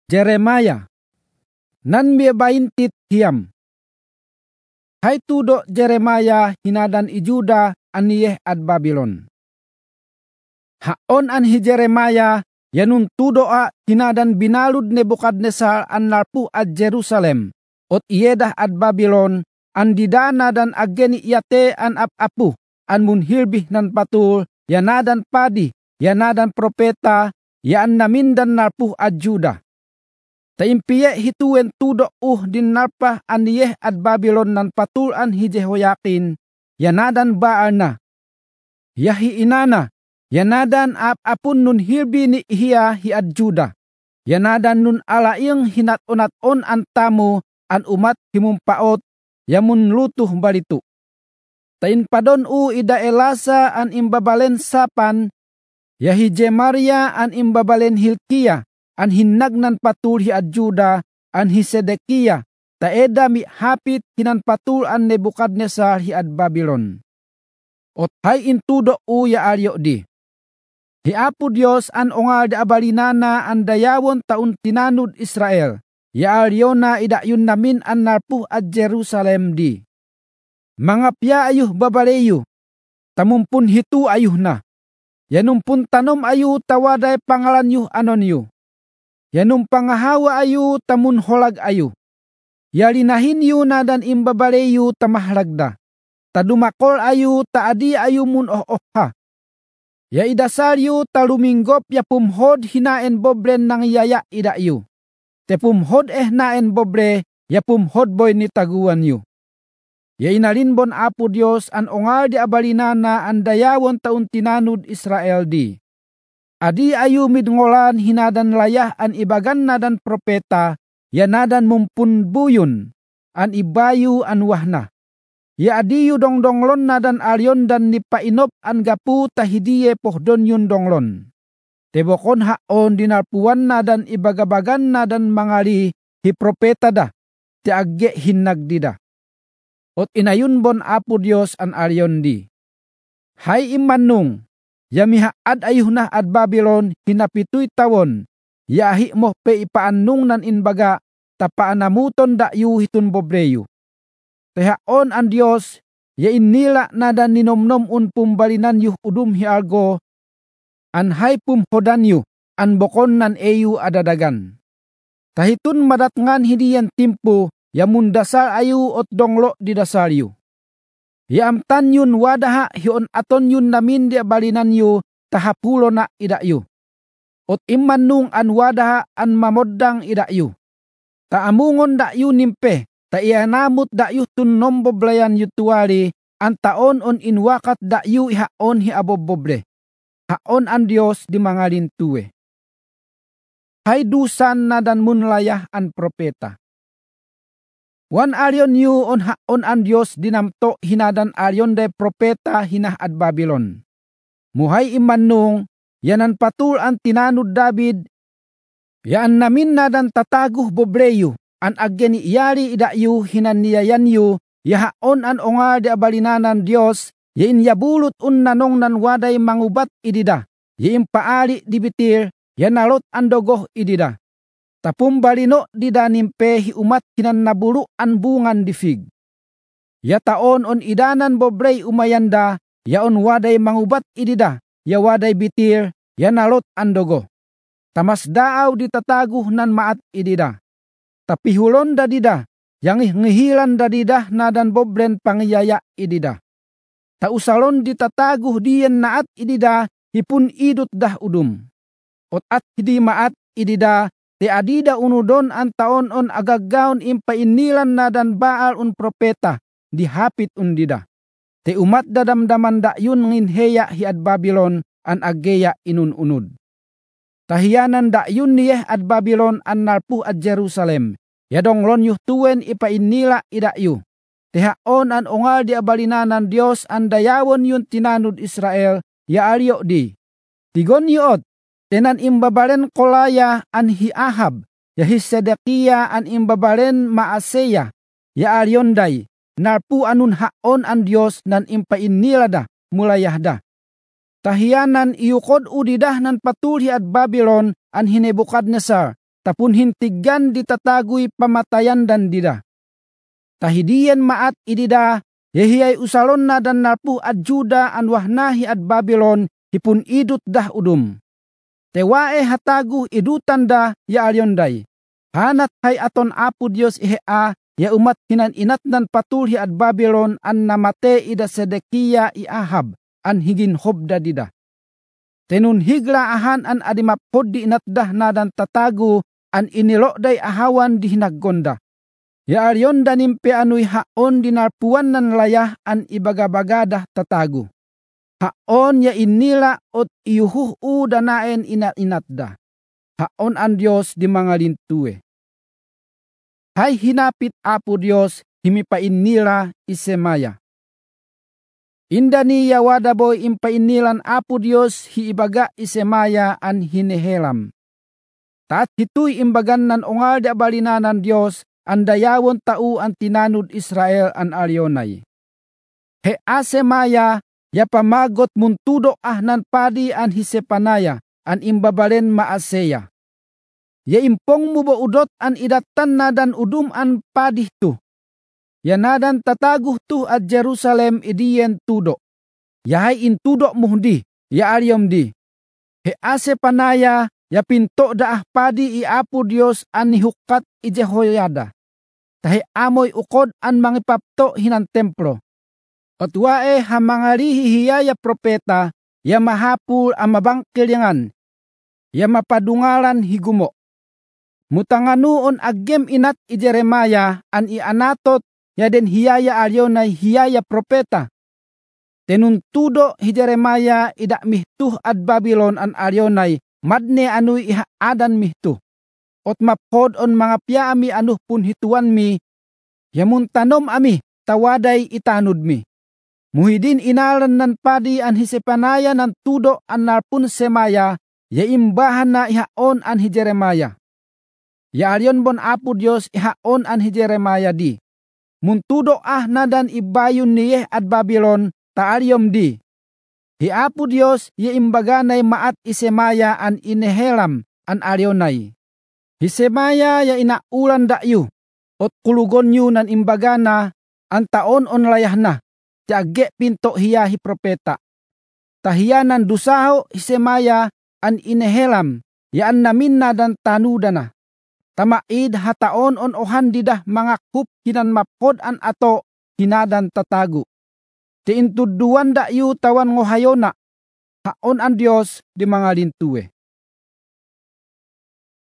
Jeremiah. Nan miabaintit hiyam. Hay tudo Jeremiah hinadan i Juda aniyeh ad Babylon. Haon an hi Jeremiah yanun tudo a hinadan binalud Nebukadnesar an narpu ad Jerusalem ot iyedah ad Babylon an didana dan ageni iyate an apu an munhirbih nan patul yanadan padi yanadan propeta yaan namindan narpu ad Juda. Taimpiye hituwen tudo din narpa aniyeh ad Babylon nan patulan hi Jehoyakin, yanadan baal na. Yahi inana, yanadan apun nun hirbi ni hiya hi ad Juda. Yanadan nun alaing hinat-unat-on an tamu an umat himumpaot, yamun lutuh balitu. Tain padon ida elasa an imbabalen sapan, yahi Jemaria an imbabalen Hilkiah, an hinagnan patul hi ad Juda, an hi Sedekia, taeda mi hapit hinan patul an Nebukadnesar hi ad Babylon. Ot hay intudo ya aryo di. Hi Apo Dios an ongal da abalinana an dayawon taun tinanud Israel, ya aryo na idayun namin an narpuh ad Jerusalem di. Mga pya ayuh babaleyo, tamumpun hitu ayuh na. Yanumpun tanom ayu tawaday pangalan yuh anon yu. Yanum pangahawa ayu tamun holag ayu. Yalinahin yu na dan imbabaleyu tamahlagda. Tadumakol ayu taadi ayu mun ha. Ya idasal yu taluminggop ya pumhod hinaen bobren nang yaya ida yu. Te pumhod naen bobre ya pumhod boy ni taguan yu. Ya inalinbon Apo Dios an ongal di abalinana an dayawon taun tinanud Israel di. Adi ayu midngolan hinadan layah an ibagan nadan propeta, yanadan mumpun buyun, an ibayu an wahna. Ya adiyu dongdonglon nadan alyon dan nipainop an gapu tahidiye pohdon yun donglon. Tebokon haon dinarpuan nadan ibagabagan nadan mangali hi propeta da, ti agge hinagdida. Ot inayun bon Apo Dios an alyon di. Hay imanung, yamihaad ayuh na ad Babylon hinapituy tawon, yahi mo pe ipaanung nan inbaga, tapaanamuton da yu hitun bobreyu. Tehaon an Dios, ya inila nadan ninomnom un pumbalinan yuh udum hialgo, an hay pumhodan yu, an bokon nan eyu adadagan. Tahitun madatngan hidiyan timpo, yamun dasal ayu ot donglo di dasal yu. Yaamtan yun wadaha hiyon aton yun namin di balinan yu tahapulo na ida yu. Ot imanung an wadaha an mamoddang ida yu. Taamungon da yu nimpe, ta ianamut da yu tun nomboblayan yu tuwali, an taon on inwakat da yu ihaon hi abobobre. Haon an Dios di mga lintuwe. Hay dusan na dan munlayah an propeta. Wan alyon yu on haon an Dios dinamto hinadan alyon de propeta hinah ad Babylon. Muhay imanung, yanan patul an tinanud David, yaan namin nadan tataguh bobreyu, an ageni iyari idayu hinan niyayan yu, yahaon an ongal de abalinanan Dios, yain yabulot un nanong nan waday mangubat idida, yain paali dibitir, yanalot an dogoh idida. Tapum balino di danimpe hi umat hinan nabulu an bungan di fig. Ya taon on idanan bobrey umayanda, ya on waday mangubat idida, ya waday bitir, ya nalot andogo. Tamas daaw di tataguh nan maat idida. Tapihulon da dida, yang ngihilan da dida nadan bobren pangyaya idida. Tausalon di tataguh diyen naat idida, hipun idut dah udum. Ot at hidi maat idida, te adida unudon an taon on agaggaon impainilan na dan baal un propeta, dihapit undida. Te umat dadamdaman da yun nginheya hi ad Babylon an ageya inun-unud. Tahiyanan da yun niyeh ad Babylon an narpuh ad Jerusalem, yadonglon yuh tuwen ipainila ida yu. Tehaon an ongal di abalinanan Dios an dayawon yun tinanud Israel, ya aryo di. Tigon yuot, tenan imbabaren kolaya an hi Ahab, ya hi Sedekia an imbabaren Maaseya, ya aryonday, narpu anun haon an Dios nan impainilada mulayahda. Tahiyanan iukod udidah nan patulhi at Babylon an hi Nebukadnesar, tapun hintigan di tataguy pamatayan dan dida. Tahidian maat idida, yahiyay usalon na dan narpu at Juda an wahnahi at Babylon, hipun idut dah udum. Tewae hatagu idutan da ya alyonday. Hanat hay aton Apo Dios ihea, ya umat hinan inatnan patulhi at Babylon an namate ida Sedekia i Ahab an higin hobda dida. Tenun higla ahan an adimapod di inatdah na dan tatagu an inilokday ahawan di hinaggonda. Ya aryonda nimpe anuy haon dinarpuan nan layah an ibagabagadah tatagu. Haon ya inila ot iyuhuh danaen inatda. Haon an Dios di mga lintuwe. Hay hinapit Apo Dios himipain nila isemaya. Inda niya wadaboy impainilan Apo Dios hiibaga isemaya an hinehelam. Tat hituy imbagan nan ongal di abalinanan Dios an dayawon tau an tinanud Israel an alyonay. He asemaya ya pamagot muntudo nan padi an hisepanaya an imbabalen maaseya. Ya impong mo ba udot an idatan na dan udum an padih tu. Ya nadan tataguh tu at Jerusalem idiyen tudo. Yahay intudo muhdi, ya aryom di. He ase panaya, ya pinto daah padi i Apo Dios an nihukat i Jehoiada. Tahi amoy ukod an mangipapto hinan templo. At wae hamangarihi hiya ya propeta, ya mahapul ang mabangkilyangan, ya mapadungalan higumo. Mutanganuon agem inat i Jeremaya an ianatot ya den hiyaya alyonay hiyaya propeta. Tenuntudo hi Jeremaya idak mihtuh ad Babylon an alyonay madne anuy ihaadan mihtuh. Ot mapod on mga piami anuh pun hituan mi, yamun tanom ami tawaday itanud mi. Muhidin inalan nan padi an hisepanaya nan tudo an narpun semaya, ya imbahan na ihaon an hi Jeremaya. Ya alyon bon Apo Dios ihaon an hi Jeremaya di. Muntudo nadan ibayun niyeh ad Babylon taalyom di. Hi Apo Dios ya imbaganay maat isemaya an inehelam an alyonay. Hi semaya ya inaulan dayu, ot kulugon yu nan imbagana an taon on layah na, tiage pinto hiya hi propeta. Tahiyanan dusaho hi semaya an inehelam, ya an namin na dan tanudana. Tamaid hataon on ohan didah mga kup hinan mapod an ato hinadan tatagu. Tiintuduan da yu tawan ngohayona, haon an Dios di mga lintuwe.